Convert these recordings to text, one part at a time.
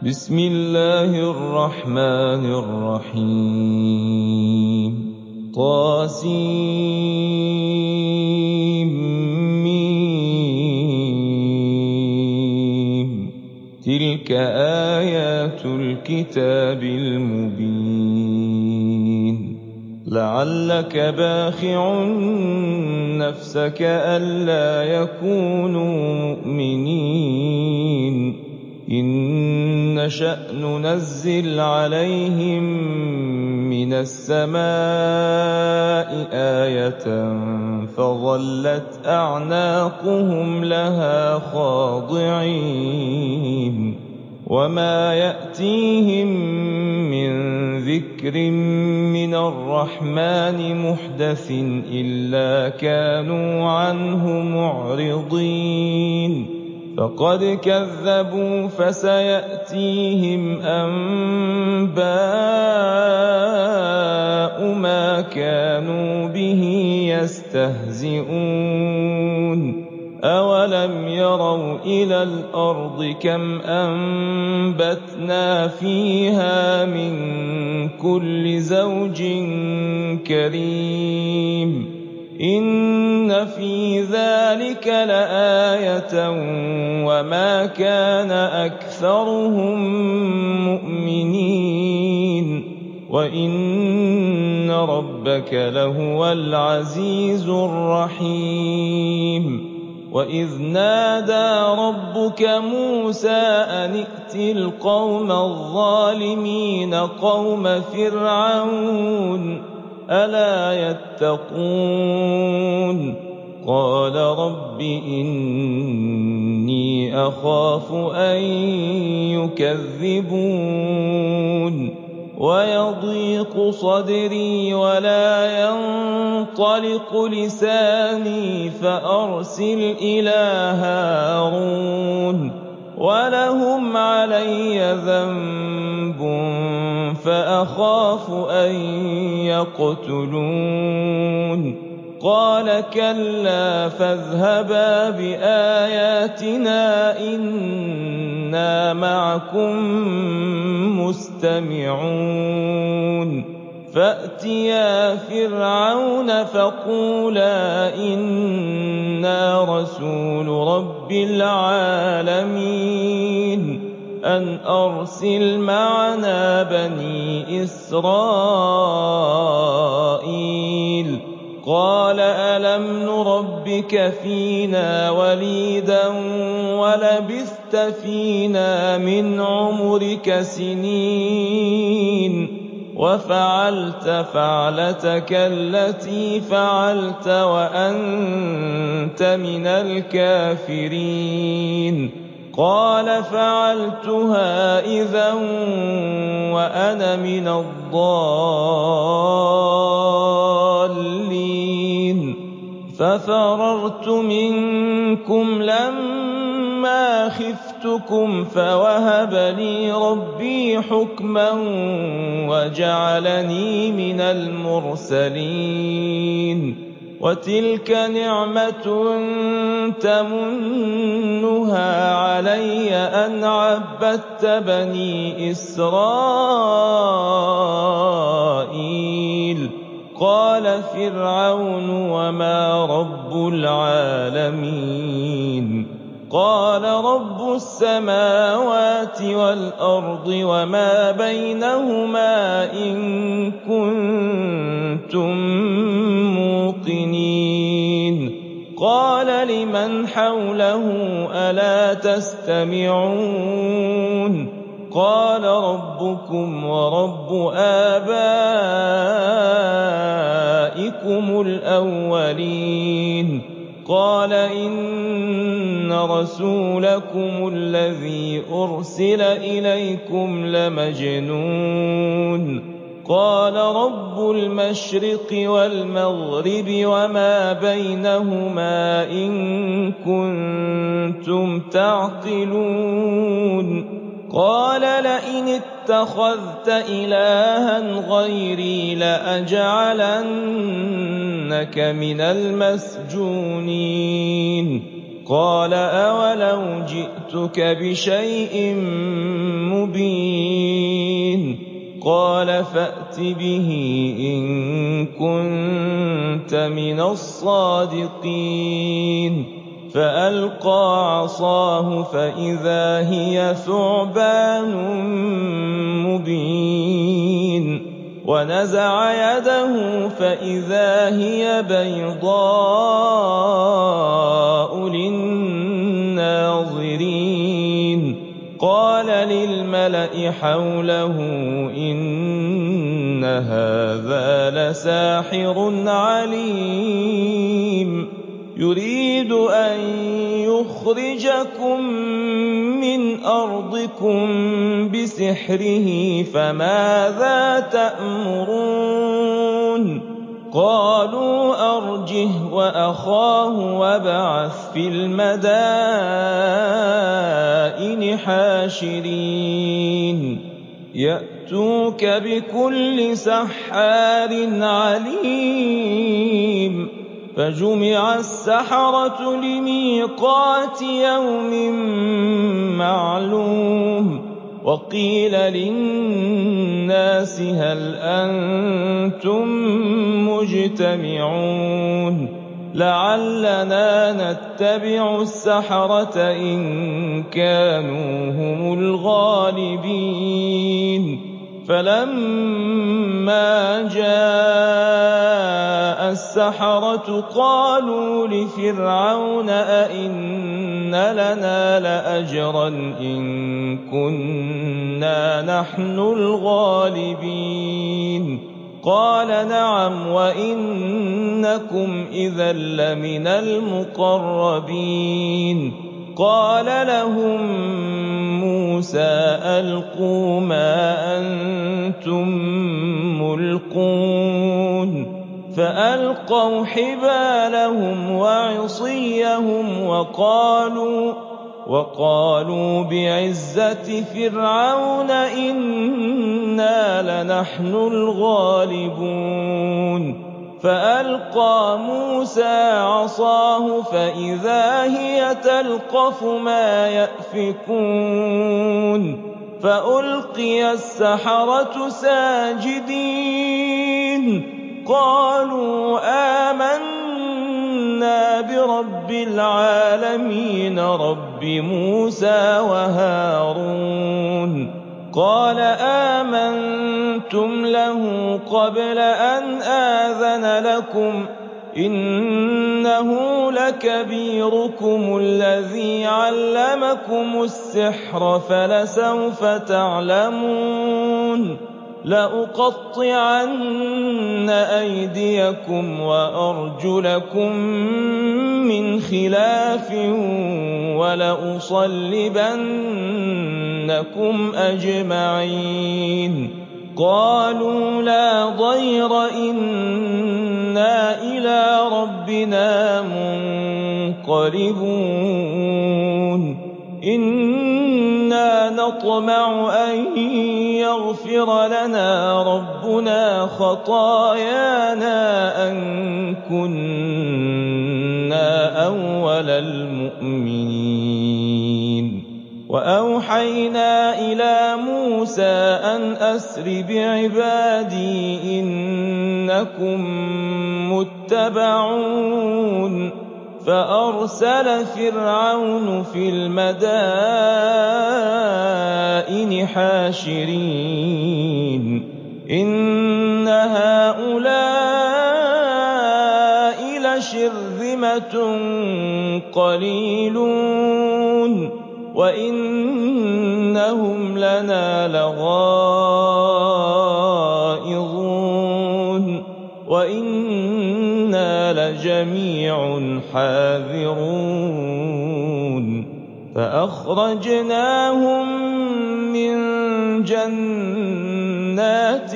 بسم الله الرحمن الرحيم طاسيم تلك آيات الكتاب المبين لعلك باخع نفسك ألا يكونوا مؤمنين إن نشأ ننزل عليهم من السماء آية فظلت أعناقهم لها خاضعين وما يأتيهم من ذكر من الرحمن محدث إلا كانوا عنه معرضين فقد كذبوا فسيأتيهم أنباء ما كانوا به يستهزئون أولم يروا إلى الأرض كم أنبتنا فيها من كل زوج كريم إن في ذلك لآية وما كان أكثرهم مؤمنين وإن ربك لهو العزيز الرحيم وإذ نادى ربك موسى أن ائت القوم الظالمين قوم فرعون ألا يتقون قال رب إني أخاف أن يكذبون ويضيق صدري ولا ينطلق لساني فأرسل إلى هارون ولهم علي ذنب فأخاف أن يقتلون قال كلا فاذهبا بآياتنا إنا معكم مستمعون فأتيا فرعون فقولا إنا رسول رب العالمين أن أرسل معنا بني إسرائيل قال ألم نربك فينا وليدا ولبثت فينا من عمرك سنين وفعلت فعلتك التي فعلت وأنت من الكافرين قال فعلتها إذا وأنا من الضالين ففررت منكم لما خفتكم فوهب لي ربي حكما وجعلني من المرسلين وتلك نعمة تمنها علي أن عبدت بني إسرائيل قال فرعون وما رب العالمين قال رب السماوات والأرض وما بينهما إن كنتم موقنين قال لمن حوله ألا تستمعون قال ربكم ورب آبائكم الأولين قال إن رسولكم الذي أرسل إليكم لمجنون قال رب المشرق والمغرب وما بينهما إن كنتم تعقلون قال لئن اتخذت إلها غيري لأجعلنك من المسجونين قَالَ أَوَلَوْ جِئْتُكَ بِشَيْءٍ مُّبِينٍ قَالَ فَأْتِ بِهِ إِن كُنتَ مِنَ الصَّادِقِينَ فَأَلْقَىٰ عَصَاهُ فَإِذَا هِيَ ثُعْبَانٌ مُّبِينٌ وَنَزَعَ يَدَهُ فَإِذَا هِيَ بَيْضَاءُ لِلنَّاظِرِينَ قَالَ لِلْمَلَإِ حَوْلَهُ إِنَّ هَٰذَا لَسَاحِرٌ عَلِيمٌ يُرِيدُ أَن يُخْرِجَكُم مِّنْ أَرْضِكُم بِسِحْرِهِ فَمَاذَا تَأْمُرُونَ قَالُوا أَرْجِهْ وَأَخَاهُ وَابْعَثْ فِي الْمَدَائِنِ حَاشِرِينَ يَأْتُوكَ بِكُلِّ سَحَّارٍ عَلِيمٍ فَجُمِعَ السَّحَرَةُ لِمِيقَاتِ يَوْمٍ مَّعْلُومٍ وَقِيلَ لِلنَّاسِ هَلْ أَنتُم مُّجْتَمِعُونَ لَعَلَّنَا نَتَّبِعُ السَّحَرَةَ إِن كَانُوا هُمُ الْغَالِبِينَ فَلَمَّا جَاءَ السَّحَرَةُ قَالُوا لِفِرْعَوْنَ أَئِنَّ لَنَا لَأَجْرًا إِن كُنَّا نَحْنُ الْغَالِبِينَ قَالَ نَعَمْ وَإِنَّكُمْ إِذًا لَّمِنَ الْمُقَرَّبِينَ قَالَ لَهُم مُّوسَىٰ أَلْقُوا مَا أَنتُم مُّلْقُونَ فَأَلْقَوْا حِبَالَهُمْ وَعِصِيَّهُمْ وَقَالُوا بِعِزَّةِ فِرْعَوْنَ إِنَّا لَنَحْنُ الْغَالِبُونَ فَأَلْقَىٰ مُوسَىٰ عَصَاهُ فَإِذَا هِيَ تَلْقَفُ مَا يَأْفِكُونَ فَأُلْقِيَ السَّحَرَةُ سَاجِدِينَ قَالُوا آمَنَّا بِرَبِّ الْعَالَمِينَ رَبِّ مُوسَىٰ وَهَارُونَ قَالَ آمَنتُمْ لَهُ قَبْلَ أَنْ آذَنَ لَكُمْ إِنَّهُ لَكَبِيرُكُمُ الَّذِي عَلَّمَكُمُ السِّحْرَ فَلَسَوْفَ تَعْلَمُونَ لَأُقَطِّعَنَّ أَيْدِيَكُمْ وَأَرْجُلَكُم مِّنْ خِلَافٍ وَلَأُصَلِّبَنَّكُمْ أَجْمَعِينَ قَالُوا لَا ضَيْرَ إِنَّا إِلَىٰ رَبِّنَا مُنقَلِبُونَ إِنَّا نَطْمَعُ أَن يَغْفِرَ لَنَا رَبُّنَا خَطَايَانَا أَن كُنَّا أَوَّلَ الْمُؤْمِنِينَ وَأَوْحَيْنَا إِلَىٰ مُوسَىٰ أَنْ أَسْرِ بِعِبَادِي إِنَّكُم مُّتَّبَعُونَ فَأَرْسَلَ فِرْعَوْنُ فِي الْمَدَائِنِ حَاشِرِينَ إِنَّ هَٰؤُلَاءِ لَشِرْذِمَةٌ قَلِيلُونَ وَإِنَّهُمْ لَنَا لَغَائِظُونَ وَإِنَّا لَجَمِيعٌ حَاذِرُونَ فَأَخْرَجْنَاهُم مِّن جَنَّاتٍ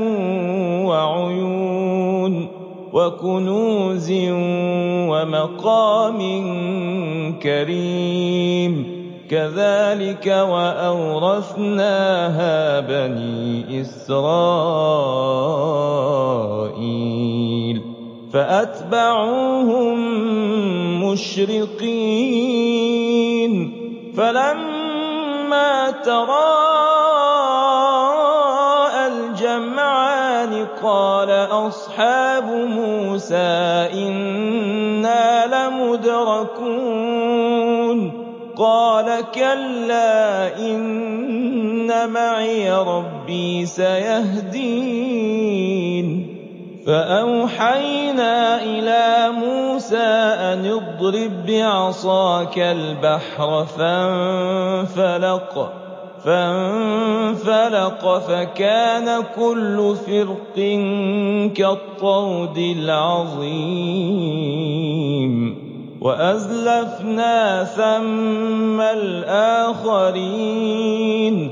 وَعُيُونٍ وَكُنُوزٍ وَمَقَامٍ كَرِيمٍ كَذَٰلِكَ وَأَوْرَثْنَاهَا بَنِي إِسْرَائِيلَ فَأَتْبَعُوهُم المشرقين فلما تراءى الجمعان قال أصحاب موسى إنا لمدركون قال كلا إن معي ربي سيهدين فأوحينا إلى موسى أن اضرب بعصاك البحر فانفلق فكان كل فرق كالطود العظيم وأزلفنا ثم الآخرين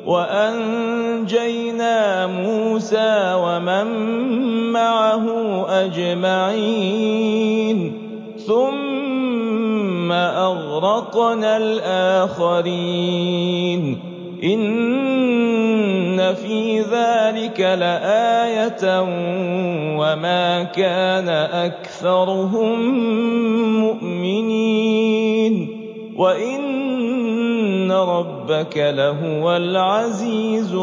وأنجينا موسى ومن معه أجمعين ثم أغرقنا الآخرين إن في ذلك لآية وما كان أكثرهم مؤمنين وإن ربك لهو العزيز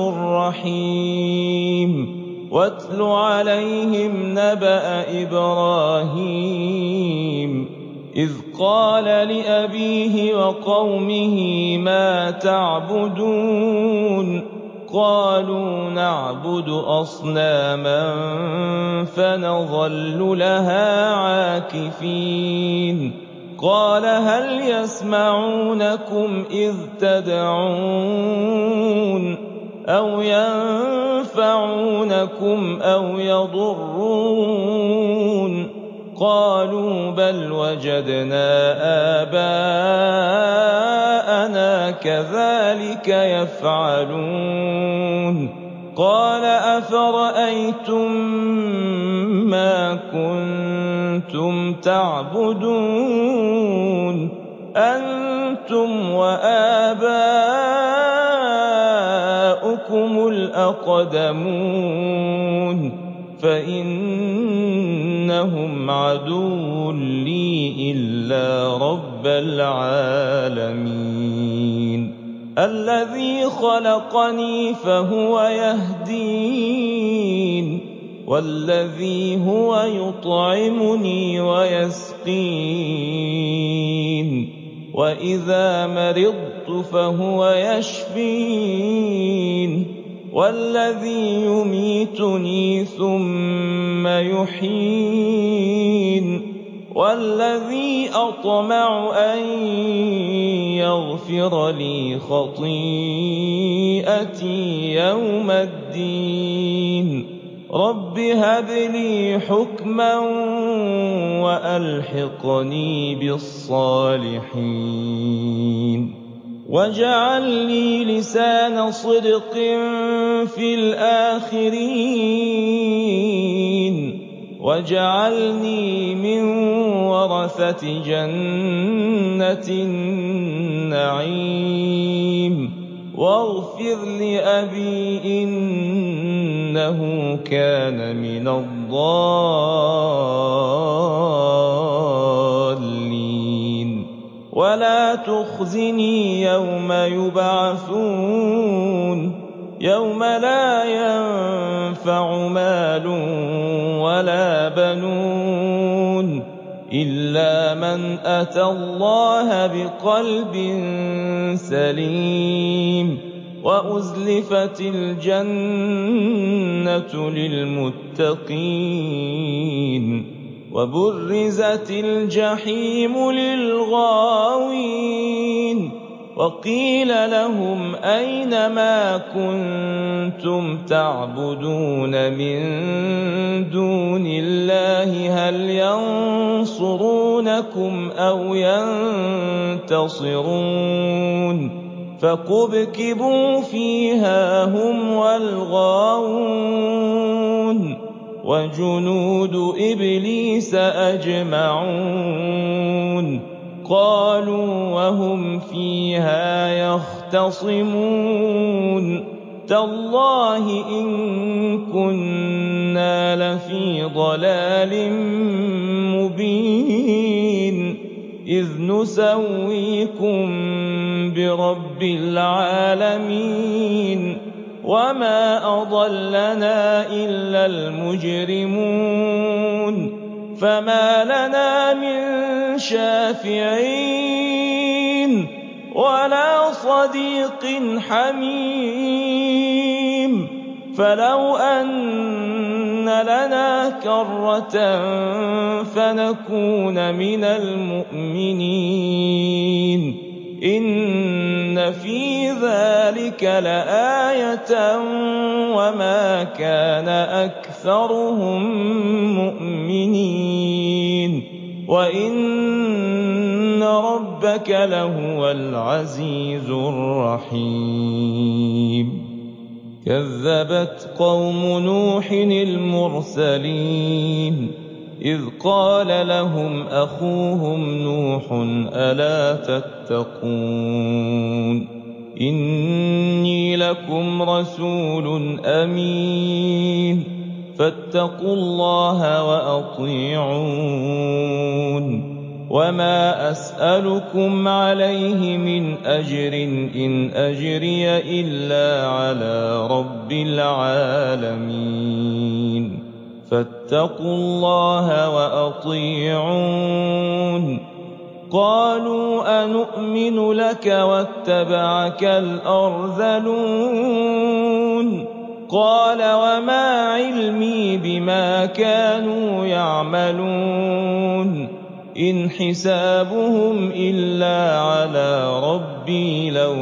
الرحيم واتل عليهم نبأ إبراهيم إذ قال لأبيه وقومه ما تعبدون قالوا نعبد أصناما فنظل لها عاكفين قال هل يسمعونكم إذ تدعون أو ينفعونكم أو يضرون قالوا بل وجدنا آباءنا كذلك يفعلون قال أفرأيتم ما كنتم تعبدون أنتم وآباؤكم الأقدمون فإنهم عدو لي إلا رب العالمين الذي خلقني فهو يهدين والذي هو يطعمني ويسقين وإذا مرضت فهو يشفين والذي يميتني ثم يحيين والذي أطمع أن يغفر لي خطيئتي يوم الدين رب هب لي حكما وألحقني بالصالحين واجعل لي لسان صدق في الآخرين واجعلني من ورثة جنة النعيم واغفر لأبي إنه كان من الضالين ولا تخزني يوم يبعثون يوم لا ينفع مال ولا بنون إلا من أتى الله بقلب سليم وأزلفت الجنة للمتقين وبرزت الجحيم للغاوين وقيل لهم أين ما كنتم تعبدون من دون الله هل ينصرونكم أو ينتصرون فكبكبوا فيها هم والغاوون وجنود إبليس أجمعون قالوا وهم فيها يختصمون تالله إن كنا لفي ضلال مبين إذ نسويكم برب العالمين وما أضلنا إلا المجرمون فما لنا من شافعين ولا صديق حميم فلو أن لنا كرة فنكون من المؤمنين إن في ذلك لآية وما كان أكثرهم مؤمنين وإن ربك لهو العزيز الرحيم كذبت قوم نوح المرسلين إذ قال لهم أخوهم نوح ألا تتقون إني لكم رسول أمين فاتقوا الله وأطيعون وما أسألكم عليه من أجر إن أجري إلا على رب العالمين فاتقوا الله وأطيعون قالوا أنؤمن لك واتبعك الأرذلون قال وما علمي بما كانوا يعملون إن حسابهم إلا على ربي لو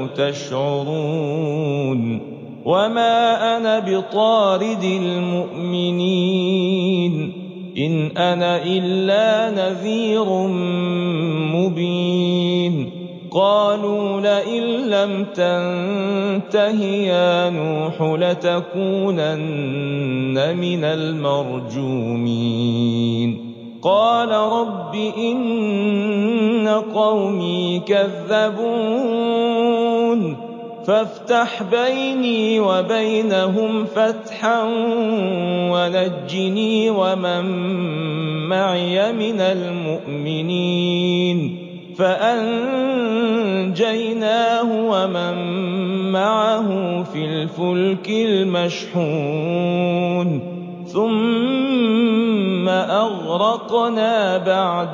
تشعرون وما أنا بطارد المؤمنين إن أنا إلا نذير مبين قالوا لئن لم تنته يا نوح لتكونن من المرجومين قال رب إن قومي كذبون فافتح بيني وبينهم فتحا ونجني ومن معي من المؤمنين فأنجيناه ومن معه في الفلك المشحون ثم أغرقنا بعد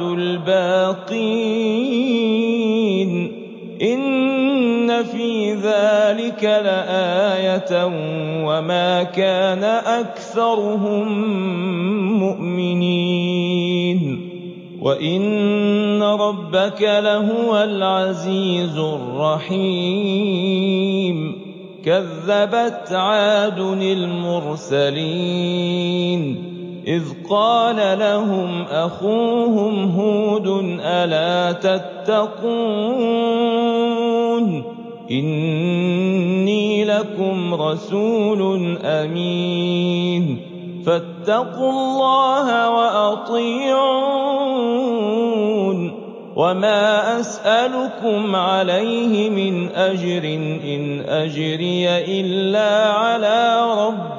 الباقين إن في ذلك لآية وما كان أكثرهم مؤمنين وإن ربك لهو العزيز الرحيم كذبت عاد المرسلين إذ قال لهم أخوهم هود ألا تتقون إني لكم رسول أمين فاتقوا الله وأطيعون وما أسألكم عليه من أجر إن أجري إلا على رب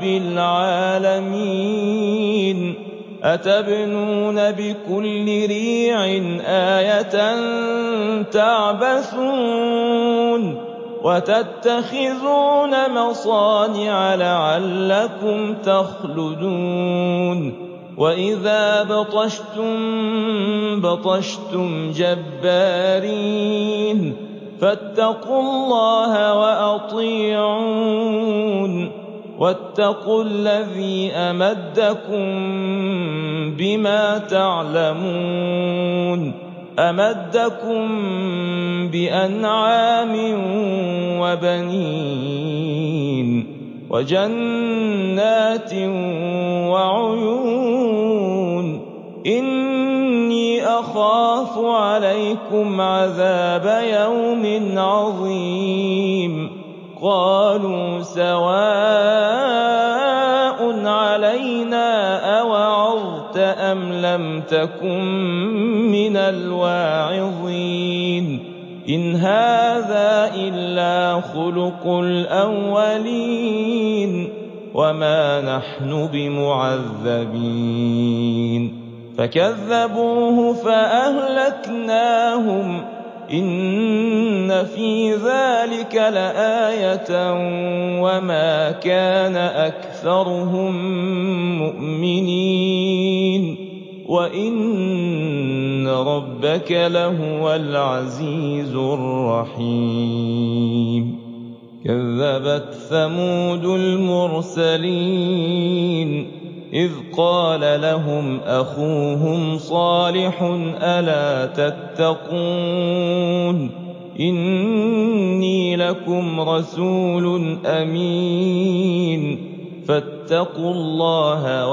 العالمين أتبنون بكل ريع آية تعبثون وتتخذون مصانع لعلكم تخلدون وإذا بطشتم جبارين فاتقوا الله وأطيعون واتقوا الذي أمدكم بما تعلمون أمدكم بأنعام وبنين وجنات وعيون إني أخاف عليكم عذاب يوم عظيم قالوا سواء علينا أوعظت أم لم تكن من الواعظين إن هذا إلا خلق الأولين وما نحن بمعذبين فكذبوه فأهلكناهم إن في ذلك لآية وما كان أكثرهم مؤمنين وإن ربك لهو العزيز الرحيم كذبت ثمود المرسلين إذ قال لهم أخوهم صالح ألا تتقون إني لكم رسول أمين فاتقوا الله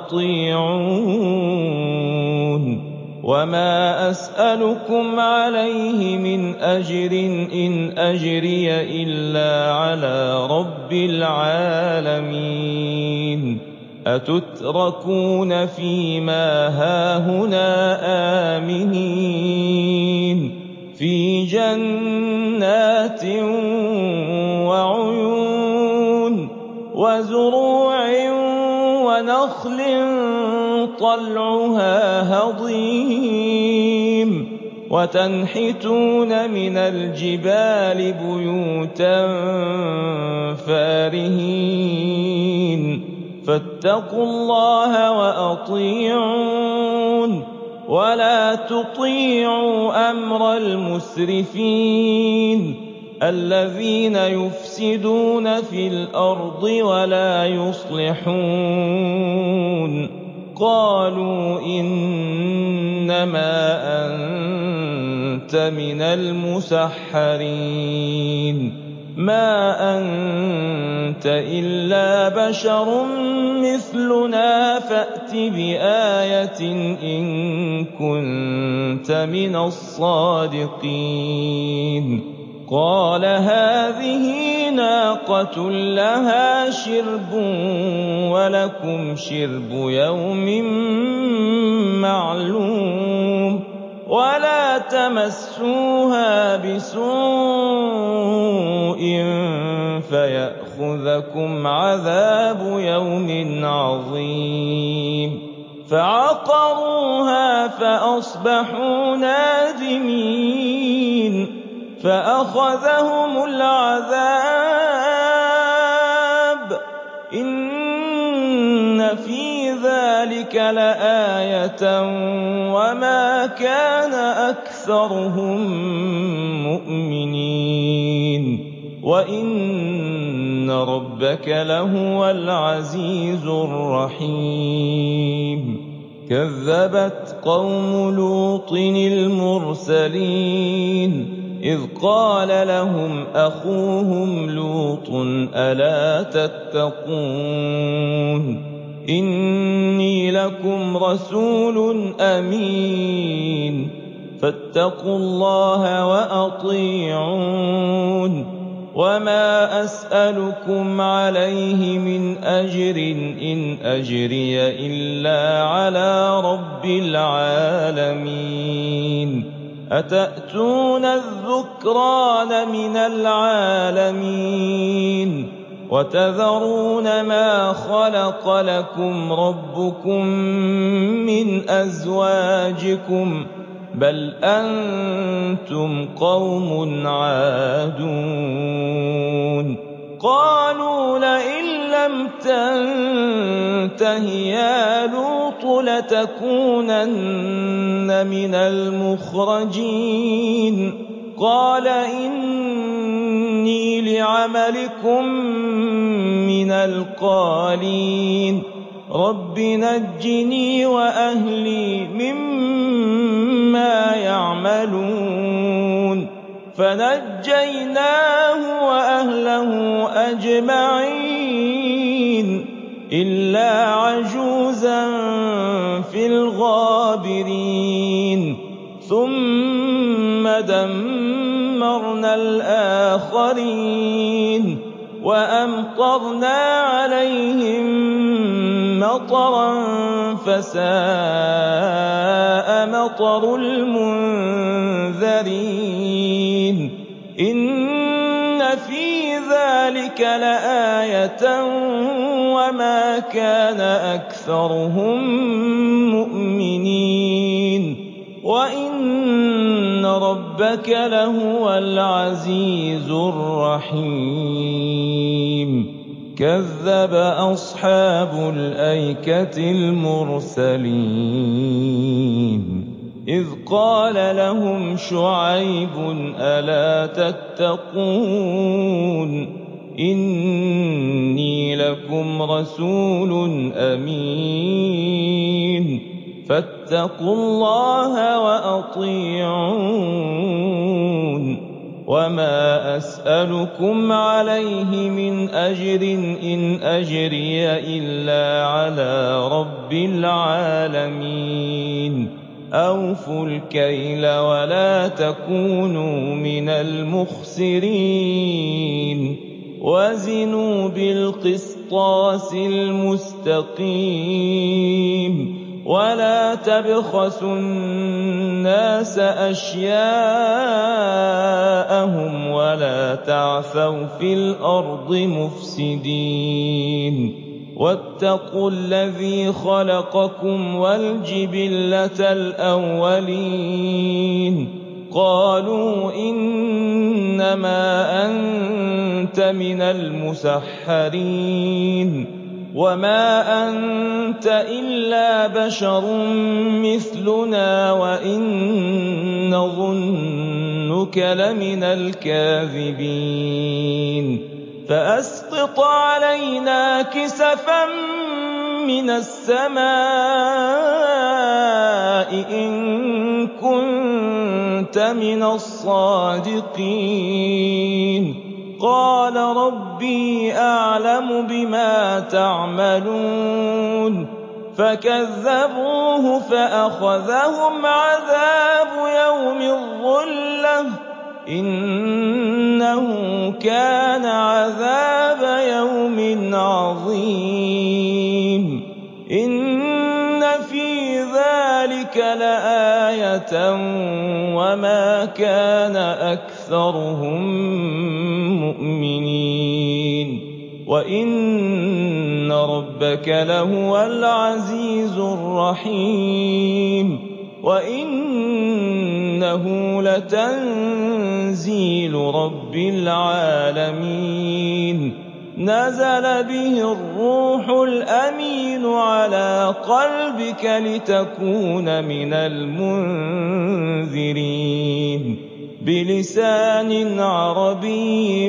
وأطيعون وما أسألكم عليه من أجر إن أجري إلا على رب العالمين أتتركون فيما هاهنا آمنين في جنات وعيون وزروع ونخل طلعها هضيم وتنحتون من الجبال بيوتا فارهين فاتقوا الله وأطيعون ولا تطيعوا أمر المسرفين الذين يفسدون في الأرض ولا يصلحون قالوا إنما أنت من المسحرين ما أنت إلا بشر مثلنا فأت بآية إن كنت من الصادقين قال هذه ناقة لها شرب ولكم شرب يوم معلوم ولا تمسوها بسوء فيأخذكم عذاب يوم عظيم فعقروها فأصبحوا نادمين فأخذهم العذاب إن في ذلك لآية وما كان أكثرهم مؤمنين وإن ربك لهو العزيز الرحيم كذبت قوم لوط المرسلين إذ قال لهم أخوهم لوط ألا تتقون إني لكم رسول أمين فاتقوا الله وأطيعون وما أسألكم عليه من أجر إن أجري إلا على رب العالمين أتأتون الذكران من العالمين وتذرون ما خلق لكم ربكم من أزواجكم بل أنتم قوم عادون قالوا لئن لم تنته يا لوط لتكونن من المخرجين قال إني لعملكم من القالين رب نجني وأهلي مما يعملون فنجيناه وأهله أجمعين إلا عجوزا في الغابرين ثم دمرنا الآخرين وأمطرنا عليهم مطرا فساء مطر المنذرين إن في ذلك لَآيَةً وَمَا كَانَ أَكْثَرُهُم مُّؤْمِنِينَ وَإِنَّ رَبَّكَ لَهُوَ الْعَزِيزُ الرَّحِيمُ كَذَّبَ أَصْحَابُ الْأَيْكَةِ الْمُرْسَلِينَ إِذْ قَالَ لَهُمْ شُعَيْبٌ أَلَا تَتَّقُونَ إِنِّي لَكُمْ رَسُولٌ أَمِينٌ فَاتَّقُوا اللَّهَ وَأَطِيعُونِ وَمَا أَسْأَلُكُمْ عَلَيْهِ مِنْ أَجْرٍ إِنْ أَجْرِيَ إِلَّا عَلَىٰ رَبِّ الْعَالَمِينَ أَوْفُوا الْكَيْلَ وَلَا تَكُونُوا مِنَ الْمُخْسِرِينَ وَزِنُوا بِالْقِسْطَاسِ الْمُسْتَقِيمِ وَلَا تَبْخَسُوا النَّاسَ أَشْيَاءَهُمْ وَلَا تَعْثَوْا فِي الْأَرْضِ مُفْسِدِينَ وَاتَّقُوا الَّذِي خَلَقَكُمْ وَالْجِبِلَّةَ الْأَوَّلِينَ قَالُوا إِنَّمَا أَنتَ مِنَ الْمُسَحَّرِينَ وَمَا أَنتَ إِلَّا بَشَرٌ مِّثْلُنَا وَإِن نَّظُنُّكَ لَمِنَ الْكَاذِبِينَ فَأَسْقِطْ عَلَيْنَا كِسَفًا مِّنَ السَّمَاءِ إِن كُنتَ مِنَ الصَّادِقِينَ قَالَ رَبِّي أَعْلَمُ بِمَا تَعْمَلُونَ فَكَذَّبُوهُ فَأَخَذَهُمْ عَذَابُ يَوْمِ الظُّلَّةِ ۚ إِنَّهُ كَانَ عَذَابَ يَوْمٍ عَظِيمٍ إِنَّ فِي ذَٰلِكَ لَآيَةً وَمَا كَانَ أَكْثَرُهُم مُّؤْمِنِينَ وَإِنَّ رَبَّكَ لَهُوَ الْعَزِيزُ الرَّحِيمُ وَإِنَّهُ لَتَنزِيلُ رَبِّ الْعَالَمِينَ نَزَلَ بِهِ الرُّوحُ الْأَمِينُ عَلَىٰ قَلْبِكَ لِتَكُونَ مِنَ الْمُنذِرِينَ بِلِسَانٍ عَرَبِيٍّ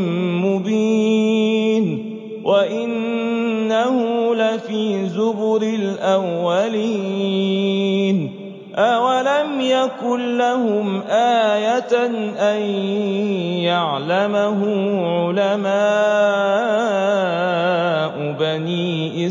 مُّبِينٍ وَإِنَّهُ لَفِي زُبُرِ الْأَوَّلِينَ أَوَلَمْ يَكُن لَّهُمْ آيَةً أَن يَعْلَمَهُ عُلَمَاءُ بَنِي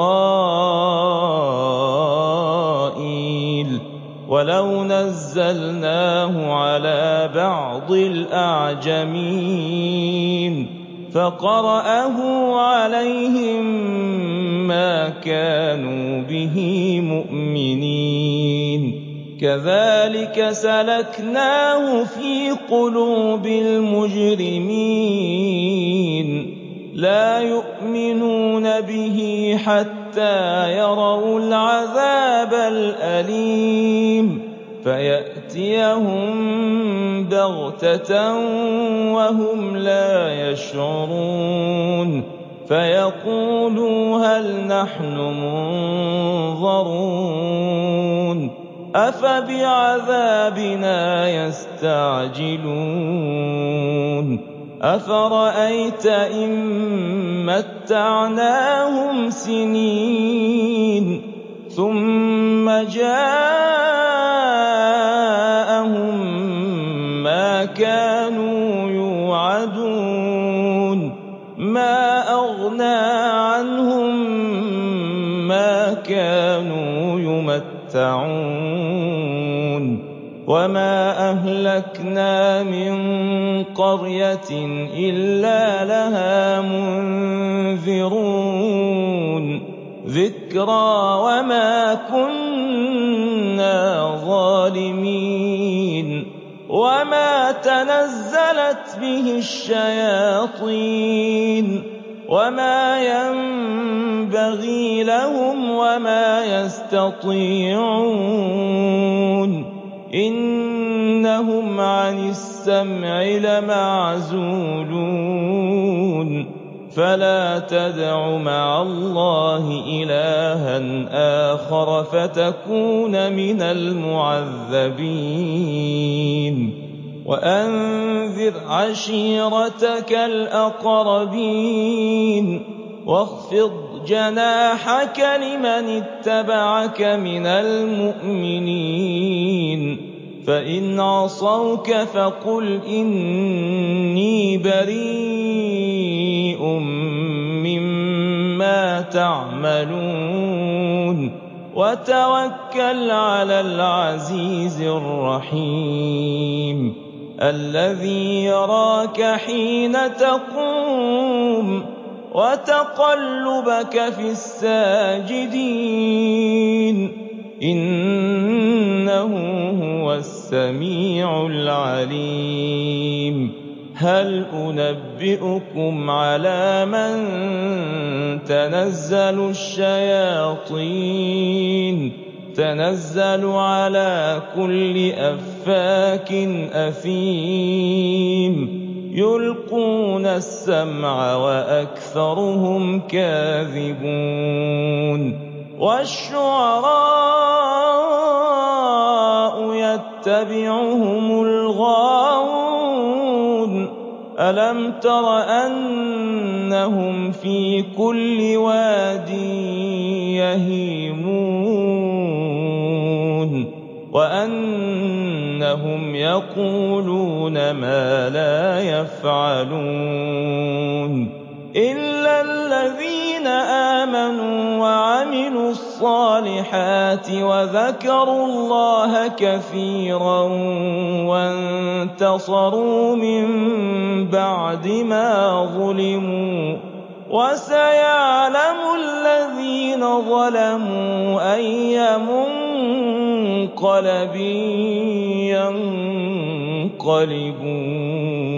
إِسْرَائِيلَ وَلَوْ نَزَّلْنَاهُ عَلَىٰ بَعْضِ الْأَعْجَمِينَ فَقَرَأَهُ عَلَيْهِم مَّا كَانُوا بِهِ مُؤْمِنِينَ كَذَٰلِكَ سَلَكْنَاهُ فِي قُلُوبِ الْمُجْرِمِينَ لَا يُؤْمِنُونَ بِهِ حَتَّىٰ يَرَوُا الْعَذَابَ الْأَلِيمَ فَيَأْتِيَهُم بَغْتَةً وَهُمْ لَا يَشْعُرُونَ فَيَقُولُوا هَلْ نَحْنُ مُنظَرُونَ أَفَبِعَذَابِنَا يَسْتَعْجِلُونَ أَفَرَأَيْتَ إِن مَّتَّعْنَاهُمْ سِنِينَ ثُمَّ جَاءَهُم مَّا كَانُوا يُوعَدُونَ مَا أَغْنَىٰ عَنْهُم مَّا كَانُوا يُمَتَّعُونَ وَمَا أَهْلَكْنَا مِن قَرْيَةٍ إِلَّا لَهَا مُنذِرُونَ ذِكْرَىٰ وَمَا كُنَّا ظَالِمِينَ وما تنزلت به الشياطين وما ينبغي لهم وما يستطيعون إنهم عن السمع لمعزولون فلا تدع مع الله إلها آخر فتكون من المعذبين وأنذر عشيرتك الأقربين واخفض جناحك لمن اتبعك من المؤمنين فإن عصوك فقل إني بريء مما تعملون وتوكل على العزيز الرحيم الذي يراك حين تقوم وتقلبك في الساجدين إنه هو السميع العليم هل أنبئكم على من تنزل الشياطين تنزل على كل أفاك أثيم يلقون السمع وأكثرهم كاذبون والشعراء يتبعهم الغاوون ألم تر أنهم في كل واد يهيمون وأنهم يقولون ما لا يفعلون إلا الذين آمنوا وعملوا الصالحات وذكروا الله كثيرا وانتصروا من بعد ما ظلموا وسيعلم الذين ظلموا أي منقلب ينقلبون